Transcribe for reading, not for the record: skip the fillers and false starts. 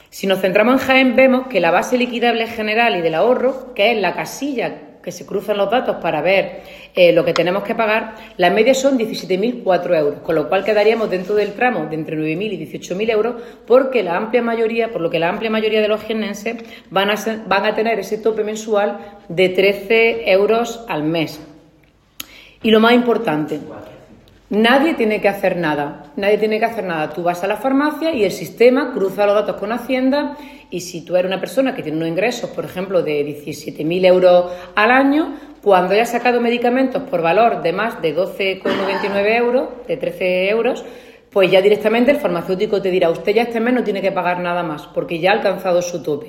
Si nos centramos en Jaén, vemos que la base liquidable general y del ahorro, que es la casilla que se cruzan los datos para ver lo que tenemos que pagar, la media son 17.004 euros, con lo cual quedaríamos dentro del tramo de entre 9.000 y 18.000 euros, por lo que la amplia mayoría de los jiennenses van a tener ese tope mensual de 13 euros al mes. Y lo más importante, nadie tiene que hacer nada. Tú vas a la farmacia y el sistema cruza los datos con Hacienda, y si tú eres una persona que tiene unos ingresos, por ejemplo, de 17.000 euros al año, cuando hayas sacado medicamentos por valor de más de 12,99 euros, de 13 euros, pues ya directamente el farmacéutico te dirá: usted ya este mes no tiene que pagar nada más porque ya ha alcanzado su tope.